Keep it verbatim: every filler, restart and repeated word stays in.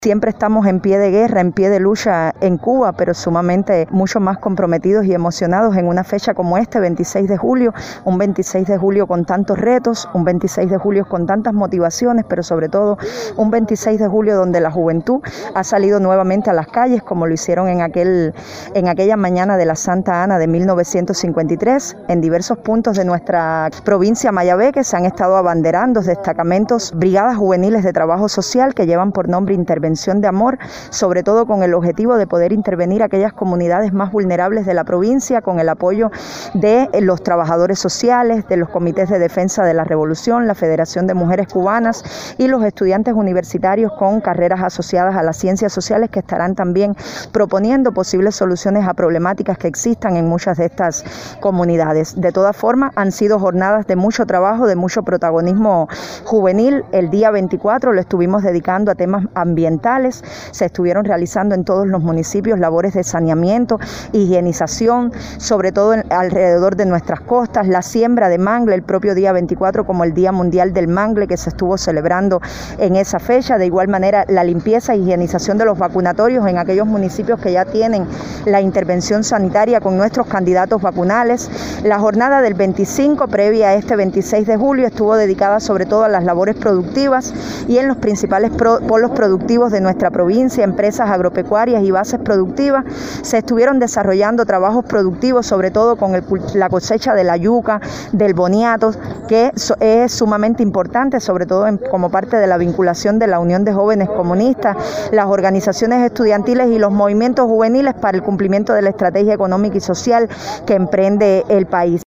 Siempre estamos en pie de guerra, en pie de lucha en Cuba, pero sumamente mucho más comprometidos y emocionados en una fecha como este, veintiséis de julio, un veintiséis de julio con tantos retos, un veintiséis de julio con tantas motivaciones, pero sobre todo un veintiséis de julio donde la juventud ha salido nuevamente a las calles, como lo hicieron en, aquel, en aquella mañana de la Santa Ana de mil novecientos cincuenta y tres, en diversos puntos de nuestra provincia Mayabeque se han estado abanderando destacamentos, brigadas juveniles de trabajo social que llevan por nombre Intervención de Amor, sobre todo con el objetivo de poder intervenir a aquellas comunidades más vulnerables de la provincia, con el apoyo de los trabajadores sociales, de los comités de defensa de la revolución, la Federación de Mujeres Cubanas y los estudiantes universitarios con carreras asociadas a las ciencias sociales, que estarán también proponiendo posibles soluciones a problemáticas que existan en muchas de estas comunidades. De todas formas, han sido jornadas de mucho trabajo, de mucho protagonismo juvenil. El día veinticuatro lo estuvimos dedicando a temas ambientales. Se estuvieron realizando en todos los municipios labores de saneamiento, higienización, sobre todo en, alrededor de nuestras costas, la siembra de mangle, el propio día veinticuatro como el Día Mundial del Mangle que se estuvo celebrando en esa fecha. De igual manera, la limpieza e higienización de los vacunatorios en aquellos municipios que ya tienen la intervención sanitaria con nuestros candidatos vacunales. La jornada del veinticinco, previa a este veintiséis de julio, estuvo dedicada sobre todo a las labores productivas y en los principales pro, polos productivos de nuestra provincia, empresas agropecuarias y bases productivas, se estuvieron desarrollando trabajos productivos, sobre todo con el, la cosecha de la yuca, del boniato, que es sumamente importante, sobre todo en, como parte de la vinculación de la Unión de Jóvenes Comunistas, las organizaciones estudiantiles y los movimientos juveniles para el cumplimiento de la estrategia económica y social que emprende el país.